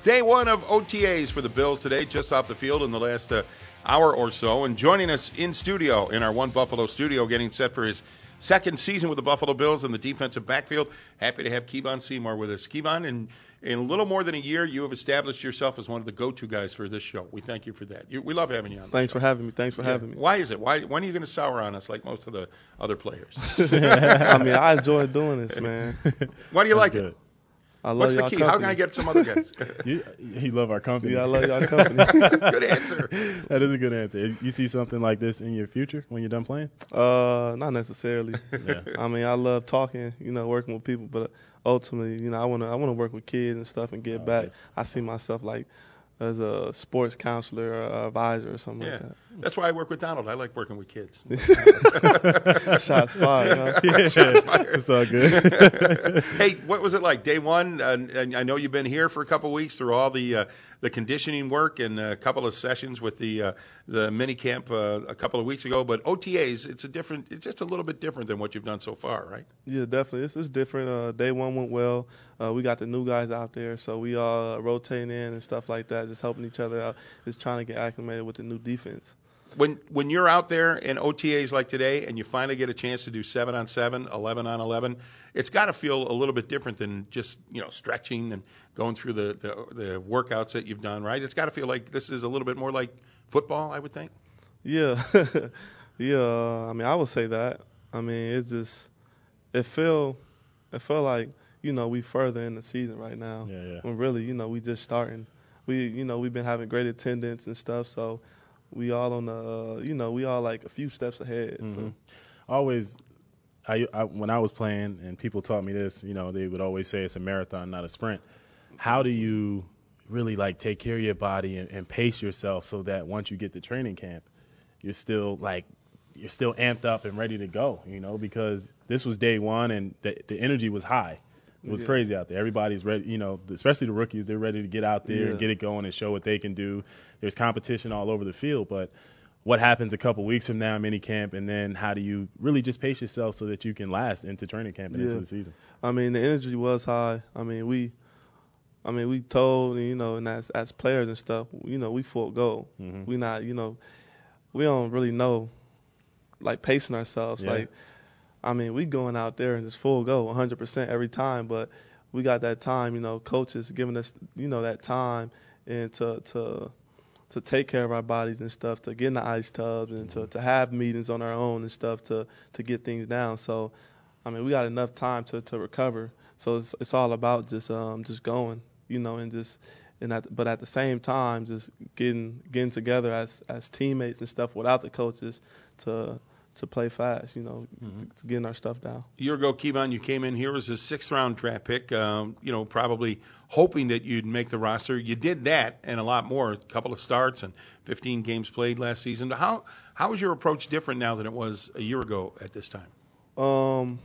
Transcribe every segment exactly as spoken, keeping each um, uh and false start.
Day one of O T As for the Bills today, just off the field in the last uh, hour or so. And joining us in studio, in our One Buffalo studio, getting set for his second season with the Buffalo Bills in the defensive backfield. Happy to have Kevon Seymour with us. Kevon, in, in a little more than a year, you have established yourself as one of the go-to guys for this show. We thank you for that. You, we love having you on. Thanks show. for having me. Thanks for yeah. having me. Why is it? Why? When are you going to sour on us like most of the other players? I mean, I enjoy doing this, man. Why do you That's like good. it? I love What's the y'all key? company. How can I get some other guys? You, you love our company. Yeah, I love y'all company. Good answer. That is a good answer. You see something like this in your future when you're done playing? Uh, not necessarily. Yeah. I mean, I love talking, you know, working with people, but ultimately, you know, I want to I want to work with kids and stuff and get Oh, back. okay. I see myself like as a sports counselor or advisor or something Yeah, like that's why I work with Donald. I like working with kids. that. Shots fired. Huh? Yeah, it's all good. Hey, what was it like day one? Uh, and I know you've been here for a couple of weeks through all the uh, the conditioning work and a couple of sessions with the uh, the mini camp uh, a couple of weeks ago. But O T As, it's a different, it's just a little bit different than what you've done so far, right? Yeah, definitely. It's, it's different. Uh, day one went well. Uh, we got the new guys out there, so we all uh, rotating in and stuff like that, just helping each other out, just trying to get acclimated with the new defense. When when you're out there in O T As like today and you finally get a chance to do seven on seven, eleven on eleven, it's got to feel a little bit different than just, you know, stretching and going through the, the, the workouts that you've done, right? It's got to feel like this is a little bit more like football, I would think. Yeah, yeah. uh, I mean, I would say that. I mean, it just it feel it felt like, you know, we further in the season right now. Yeah, yeah. When really, you know, we just starting. We, you know, we've been having great attendance and stuff, so we all on the, uh, you know, we all like a few steps ahead. Mm-hmm. So. Always, I, I when I was playing and people taught me this, you know, they would always say it's a marathon, not a sprint. How do you really like take care of your body and, and pace yourself so that once you get to training camp, you're still like you're still amped up and ready to go? You know, because this was day one and the the energy was high. It was Yeah. crazy out there. Everybody's ready, you know, especially the rookies. They're ready to get out there Yeah. and get it going and show what they can do. There's competition all over the field, but what happens a couple weeks from now, mini camp, and then how do you really just pace yourself so that you can last into training camp and Yeah. into the season? I mean, the energy was high. I mean, we, I mean, we told, you know, and as as players and stuff, you know, we full go. Mhm. We not, you know, we don't really know, like pacing ourselves. Yeah. Like, I mean, we going out there and just full go, one hundred percent every time. But we got that time, you know, coaches giving us, you know, that time and to to to take care of our bodies and stuff, to get in the ice tubs and to, to have meetings on our own and stuff to to get things down. So, I mean, we got enough time to, to recover. So it's it's all about just um just going, you know, and just and at, but at the same time, just getting getting together as as teammates and stuff without the coaches to to play fast, you know, Mm-hmm. to, to getting our stuff down. A year ago, Kevon, you came in here as a sixth-round draft pick, um, you know, probably hoping that you'd make the roster. You did that and a lot more, a couple of starts and fifteen games played last season. How how is your approach different now than it was a year ago at this time? Um,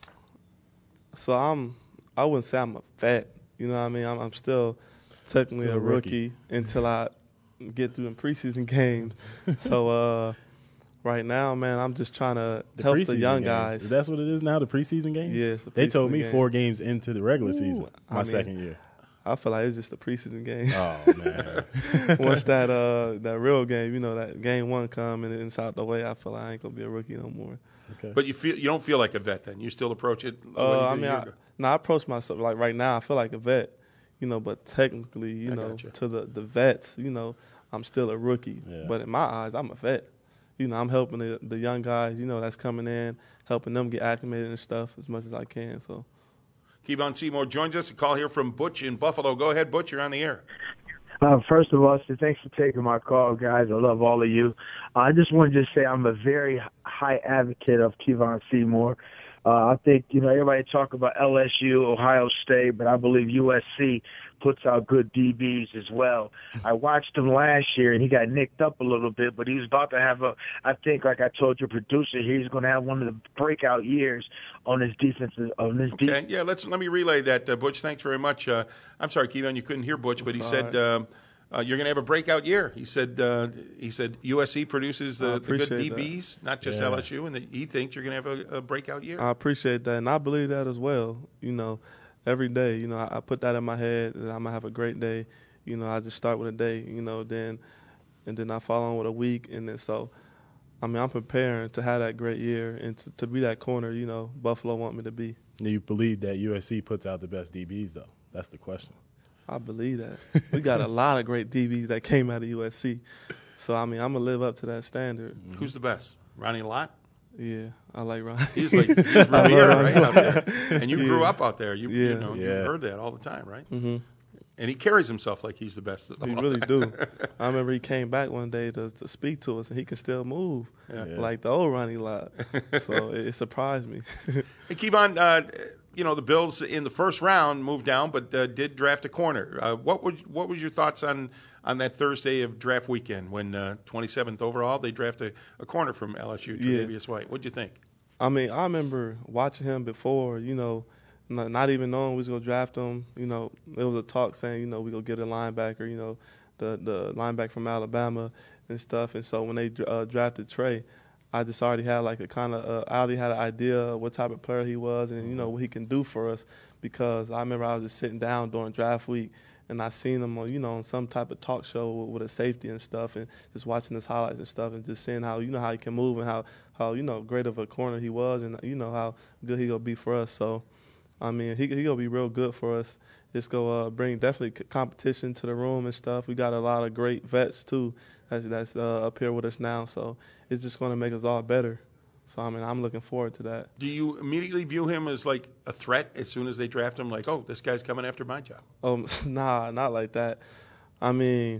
so I'm I wouldn't say I'm a vet, you know what I mean? I'm, I'm still technically Still a a rookie. rookie until I get through in preseason games. So uh, right now, man, I'm just trying to The help preseason the young games. guys. That's what it is now, the preseason games? Yes, the They told preseason me games. four games into the regular Ooh, season, I my mean, second year. I feel like it's just the preseason game. Oh, man. Once that uh that real game, you know, that game one come and it's out the way, I feel like I ain't gonna be a rookie no more. Okay. But you feel you don't feel like a vet then. You still approach it the way you Uh, did I a mean, year I, ago. no, I approach myself like right now. I feel like a vet, you know, but technically, you I know, gotcha. to the, the vets, you know, I'm still a rookie. Yeah. But in my eyes, I'm a vet. You know, I'm helping the, the young guys, you know, that's coming in, helping them get acclimated and stuff as much as I can. So, Kevon Seymour joins us. A call here from Butch in Buffalo. Go ahead, Butch. You're on the air. Uh, first of all, so thanks for taking my call, guys. I love all of you. Uh, I just wanted to say I'm a very high advocate of Kevon Seymour. Uh, I think, you know, everybody talk about L S U, Ohio State, but I believe U S C puts out good D Bs as well. I watched him last year, and he got nicked up a little bit, but he was about to have a, I think, like I told your producer, he's going to have one of the breakout years on his defensive, on his defense. Okay, yeah, let's let me relay that, uh, Butch. Thanks very much. Uh, I'm sorry, Kevon, you couldn't hear Butch, but he That's said all um, uh, you're going to have a breakout year. He said uh, he said U S C produces I the, the good D appreciate Bs, not just Yeah. L S U, and that he thinks you're going to have a, a breakout year. I appreciate that, and I believe that as well. You know, every day, you know, I, I put that in my head that I'm going to have a great day. You know, I just start with a day, you know, then and then I follow on with a week. And then so, I mean, I'm preparing to have that great year and to, to be that corner, you know, Buffalo want me to be. Do you believe that U S C puts out the best D Bs, though? That's the question. I believe that. We got a lot of great D Bs that came out of U S C. So, I mean, I'm going to live up to that standard. Mm-hmm. Who's the best? Ronnie Lott? Yeah, I like Ron. He's like he's Revere, right, out there. And you yeah. grew up out there. You, yeah. you know, yeah. you heard that all the time, right? Mm-hmm. And he carries himself like he's the best. Of He all really time. do. I remember he came back one day to, to speak to us, and he can still move Yeah. Yeah. like the old Ronnie Lott. So it, it surprised me. Hey, Kevon, uh, you know, the Bills in the first round moved down, but uh, did draft a corner. Uh, what was what was your thoughts on, on that Thursday of draft weekend when uh, twenty-seventh overall they drafted a, a corner from L S U, Tre'Davious White? What'd you think? I mean, I remember watching him before, you know, not, not even knowing we was going to draft him. You know, there was a talk saying, you know, we going to get a linebacker, you know, the, the linebacker from Alabama and stuff. And so when they uh, drafted Trey, I just already had like a kind of, uh, I already had an idea of what type of player he was and, you know, what he can do for us, because I remember I was just sitting down during draft week and I seen him on, you know, on some type of talk show with, with a safety and stuff, and just watching his highlights and stuff, and just seeing how, you know, how he can move and how, how you know, great of a corner he was, and you know how good he gonna be for us. So, I mean, he he gonna be real good for us. It's gonna uh, bring definitely competition to the room and stuff. We got a lot of great vets too that's, that's uh, up here with us now. So it's just gonna make us all better. So, I mean, I'm looking forward to that. Do you immediately view him as like a threat as soon as they draft him? Like, oh, this guy's coming after my job. Um, nah, not like that. I mean,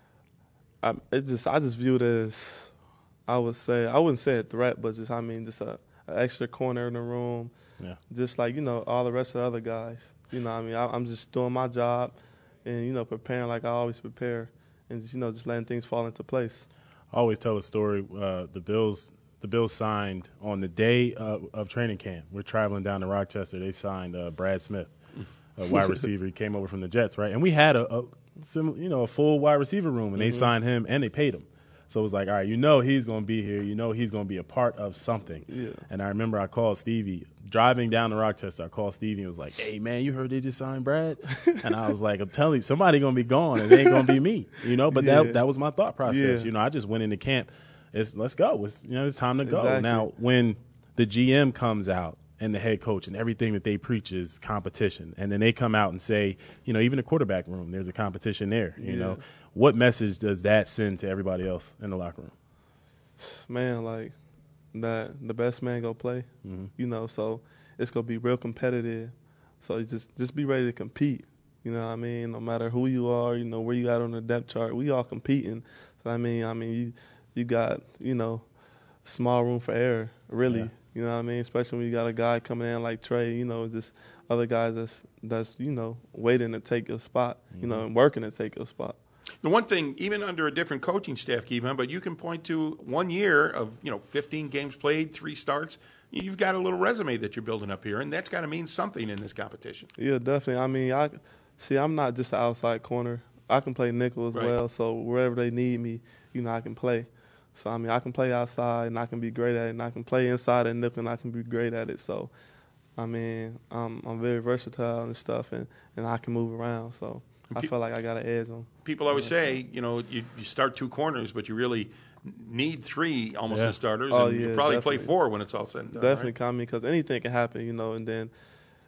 I it just I just view it as, I would say, I wouldn't say a threat, but just, I mean, just a, a extra corner in the room. Yeah. Just like, you know, all the rest of the other guys. You know what I mean? I, I'm just doing my job and, you know, preparing like I always prepare and, just, you know, just letting things fall into place. I always tell a story. Uh, the Bills the Bills signed on the day of, of training camp. We're traveling down to Rochester. They signed uh, Brad Smith, a wide receiver. He came over from the Jets, right? And we had a, a sim, you know, a full wide receiver room, and mm-hmm. they signed him and they paid him. So it was like, all right, you know he's going to be here. You know he's going to be a part of something. Yeah. And I remember I called Stevie. Driving down to Rochester, I called Stevie and was like, hey, man, you heard they just signed Brad? And I was like, I'm telling you, somebody going to be gone, and it ain't going to be me. You know, but yeah. that that was my thought process. Yeah. You know, I just went into camp. It's let's go. It's, you know, it's time to go. Exactly. Now, when the G M comes out and the head coach and everything that they preach is competition, and then they come out and say, you know, even the quarterback room, there's a competition there. You yeah. know, what message does that send to everybody else in the locker room? Man, like that the best man go play. Mm-hmm. You know, so it's gonna be real competitive. So you just just be ready to compete. You know what I mean? No matter who you are, you know, where you at on the depth chart, we all competing. So I mean, I mean you you got, you know, small room for error, really. Yeah. You know what I mean? Especially when you got a guy coming in like Trey, you know, just other guys that's that's, you know, waiting to take your spot, mm-hmm. you know, and working to take your spot. The one thing, even under a different coaching staff, Kevon, but you can point to one year of, you know, fifteen games played, three starts. You've got a little resume that you're building up here, and that's got to mean something in this competition. Yeah, definitely. I mean, I see, I'm not just an outside corner. I can play nickel as right. well, so wherever they need me, you know, I can play. So, I mean, I can play outside, and I can be great at it, and I can play inside and nickel, and I can be great at it. So, I mean, I'm, I'm very versatile and stuff, and, and I can move around, so I feel like I got an edge on. People always say, you know, you, you start two corners, but you really need three almost yeah. as starters, oh, and yeah, you probably definitely. play four when it's all said and done. Definitely, right? I mean, because anything can happen, you know, and then,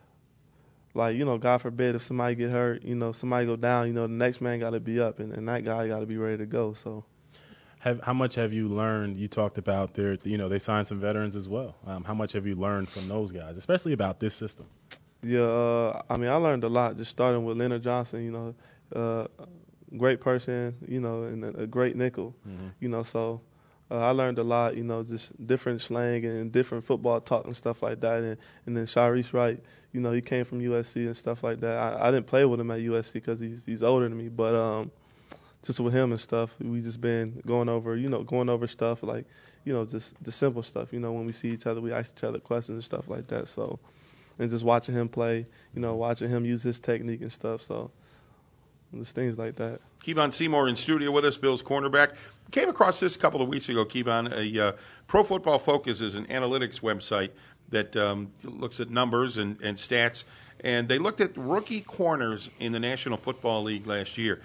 like, you know, God forbid if somebody get hurt, you know, somebody go down, you know, the next man got to be up, and, and that guy got to be ready to go, so. Have, how much have you learned? You talked about their, you know, they signed some veterans as well. Um, how much have you learned from those guys, especially about this system? Yeah, uh, I mean, I learned a lot just starting with Leonard Johnson, you know, uh, great person, you know, and a great nickel, mm-hmm. you know, so uh, I learned a lot, you know, just different slang and different football talk and stuff like that. And, and then Sharice Wright, you know, he came from U S C and stuff like that. I, I didn't play with him at U S C because he's he's older than me, but um, just with him and stuff, we just been going over, you know, going over stuff like, you know, just the simple stuff. You know, when we see each other, we ask each other questions and stuff like that. So, and just watching him play, you know, watching him use his technique and stuff. So, just things like that. Kevon Seymour in studio with us, Bills cornerback. Came across this a couple of weeks ago, Kevon. A uh, Pro Football Focus is an analytics website that um, looks at numbers and, and stats, and they looked at rookie corners in the National Football League last year.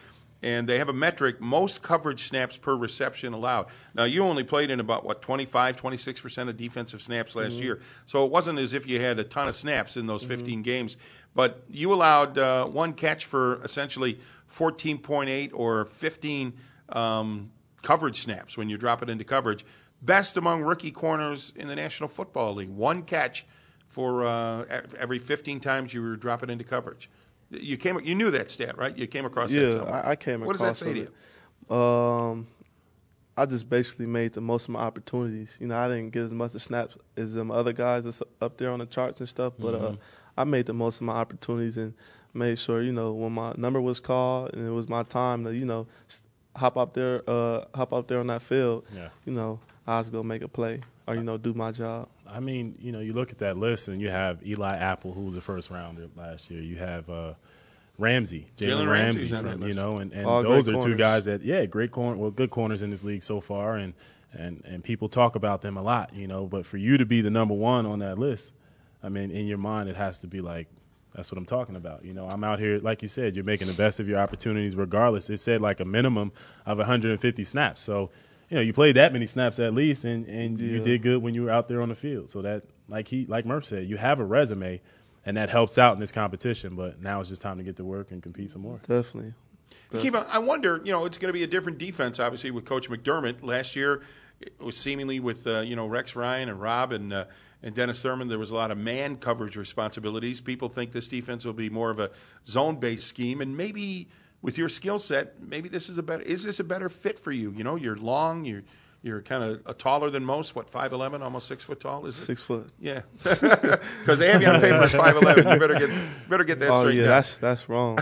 and they have a metric, most coverage snaps per reception allowed. Now, you only played in about, what, twenty-five, twenty-six percent of defensive snaps last Mm-hmm. year, so it wasn't as if you had a ton of snaps in those fifteen mm-hmm. games, but you allowed uh, one catch for essentially fourteen point eight or fifteen um, coverage snaps when you drop it into coverage. Best among rookie corners in the National Football League. One catch for uh, every fifteen times you were dropping into coverage. You came, you knew that stat, right? You came across yeah, that somewhere. I, I came what across What does that say it. to you? Um, I just basically made the most of my opportunities. You know, I didn't get as much of snaps as them other guys that's up there on the charts and stuff, but mm-hmm. uh, I made the most of my opportunities and made sure, you know, when my number was called and it was my time to, you know, hop up there, uh, hop up there on that field, yeah. you know, I was going to make a play or, you know, do my job. I mean, you know, you look at that list and you have Eli Apple, who was a first rounder last year. You have uh, Ramsey, Jalen Ramsey, from, you know, and, and those are corners. Two guys that, yeah, great corner, well, good corners in this league so far, and, and, and people talk about them a lot, you know. But for you to be the number one on that list, I mean, in your mind, it has to be like, that's what I'm talking about. You know, I'm out here, like you said, you're making the best of your opportunities regardless. It said like a minimum of one hundred fifty snaps. So, you know, you played that many snaps at least, and, and yeah. you did good when you were out there on the field. So that, like he, like Murph said, you have a resume, and that helps out in this competition. But now it's just time to get to work and compete some more. Definitely. Definitely. Keep on, I wonder, you know, it's going to be a different defense, obviously, with Coach McDermott. Last year, it was seemingly with, uh, you know, Rex Ryan and Rob and uh, and Dennis Thurman, there was a lot of man coverage responsibilities. People think this defense will be more of a zone-based scheme, and maybe with your skill set, maybe this is a better. Is this a better fit for you? You know, you're long, you're you're kind of uh, taller than most. What, five eleven, almost six foot tall? Is it? Six foot. Yeah, because they have you on paper as five eleven. You better get better get that oh, straight. yeah, down. that's that's wrong.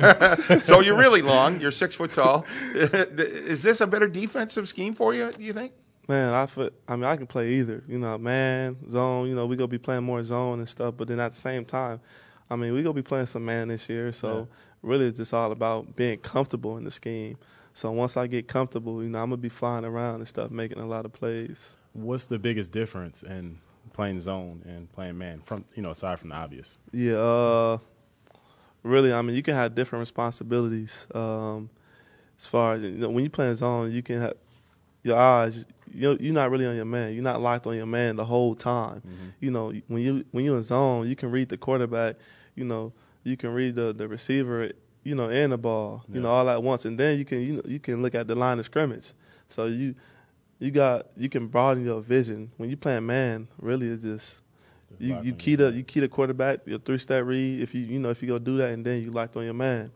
So you're really long. You're six foot tall. Is this a better defensive scheme for you? Do you think? Man, I feel, I mean, I can play either. You know, man, zone. You know, we gonna be playing more zone and stuff. But then at the same time, I mean, we gonna be playing some man this year. So yeah. really, it's just all about being comfortable in the scheme. So once I get comfortable, you know, I'm gonna be flying around and stuff, making a lot of plays. What's the biggest difference in playing zone and playing man? From you know, aside from the obvious. Yeah, uh, really, I mean, you can have different responsibilities. Um, as far as you know, when you play zone, you can have your eyes. You're, you're not really on your man. You're not locked on your man the whole time. Mm-hmm. You know, when you when you're in zone, you can read the quarterback. You know, you can read the, the receiver. You know, and the ball. You yeah. know, all at once, and then you can you know you can look at the line of scrimmage. So you you got you can broaden your vision when you playing man. Really, it's just, just you you key the you key the quarterback your three step read. If you you know if you go do that, and then you locked on your man.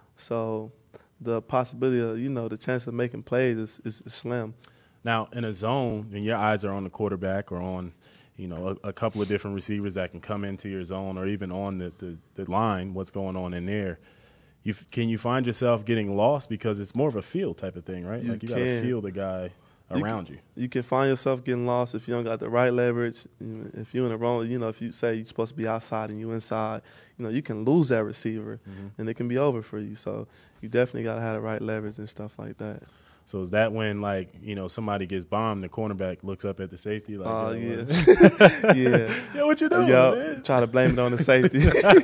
So the possibility of you know the chance of making plays is, is, is slim. Now, in a zone, when your eyes are on the quarterback or on, you know, a, a couple of different receivers that can come into your zone or even on the, the, the line, what's going on in there, you can you find yourself getting lost because it's more of a feel type of thing, right? You like you got to feel the guy around you. Can, you. You can find yourself getting lost if you don't got the right leverage. If you're in the wrong, you know, if you say you're supposed to be outside and you inside, you know, you can lose that receiver mm-hmm. and it can be over for you. So you definitely got to have the right leverage and stuff like that. So is that when, like, you know, somebody gets bombed, the cornerback looks up at the safety? Like, oh, uh, yeah. yeah. Yo, what you doing, Yo, man? Try to blame it on the safety.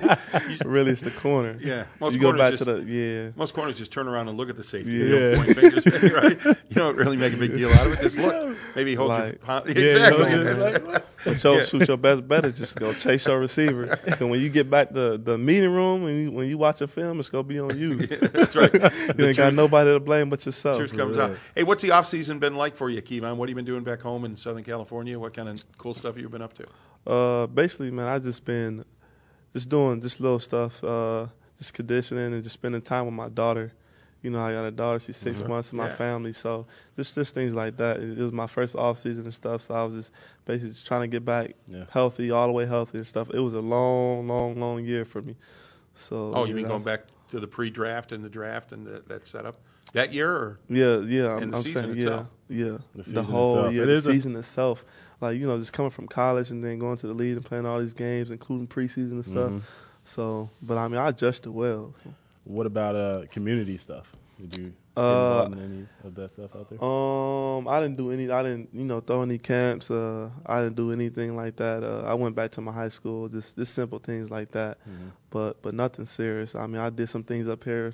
Really, it's the corner. Yeah. Most you go back just, to the, yeah. Most corners just turn around and look at the safety. Yeah. You don't point fingers, right? You don't really make a big deal out of it. Just look. Maybe hold like, your – yeah, exactly. You know, like, but your, yeah. Shoot your best bet is just go chase your receiver. And when you get back to the meeting room and you, when you watch a film, it's going to be on you. Yeah, that's right. You ain't truth, got nobody to blame but yourself. Truth comes out. Hey, what's the offseason been like for you, Kevon? What have you been doing back home in Southern California? What kind of cool stuff have you been up to? Uh, basically, man, I just been just doing just little stuff, uh, just conditioning and just spending time with my daughter. You know, I got a daughter. She's six mm-hmm. months in my yeah. family, so just just things like that. It, it was my first off season and stuff, so I was just basically just trying to get back yeah. healthy, all the way healthy and stuff. It was a long, long, long year for me. So oh, you mean going back to the pre-draft and the draft and the, that setup that year, or yeah, yeah, I'm, and the I'm season saying itself? yeah, yeah, the, the whole itself. year, it the is season a- itself. Like, you know, just coming from college and then going to the league and playing all these games, including preseason and stuff. Mm-hmm. So, but I mean, I adjusted well. What about uh, community stuff? Did you get Uh, involved in any of that stuff out there? Um, I didn't do any. I didn't, you know, throw any camps. Uh, I didn't do anything like that. Uh, I went back to my high school, just just simple things like that. Mm-hmm. But but nothing serious. I mean, I did some things up here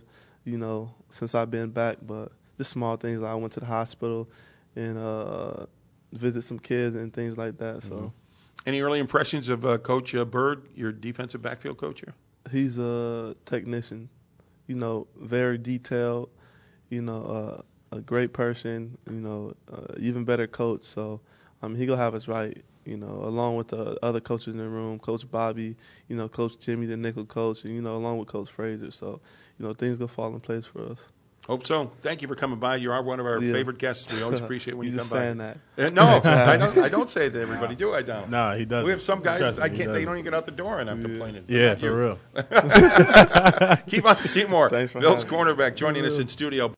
you know, since I've been back. But just small things. Like I went to the hospital and uh, visit some kids and things like that. So, mm-hmm. Any early impressions of uh, Coach uh, Bird, your defensive backfield coach here? He's a technician. You know, very detailed. You know, uh, a great person. You know, uh, even better coach. So, I mean, he gonna have us right. You know, along with the other coaches in the room, Coach Bobby, you know, Coach Jimmy, the nickel coach, and, you know, along with Coach Frazier. So, you know, things going to fall in place for us. Hope so. Thank you for coming by. You are one of our yeah. favorite guests. We always appreciate when you, you come just by. saying that. Uh, no, I don't. I don't say that everybody do. I don't. No, he doesn't. We have some guys. Trust I me, can't. They don't even get out the door, and I'm yeah. complaining. Yeah, for real. Keep on Seymour, Thanks for Bills having me. cornerback, joining us in studio.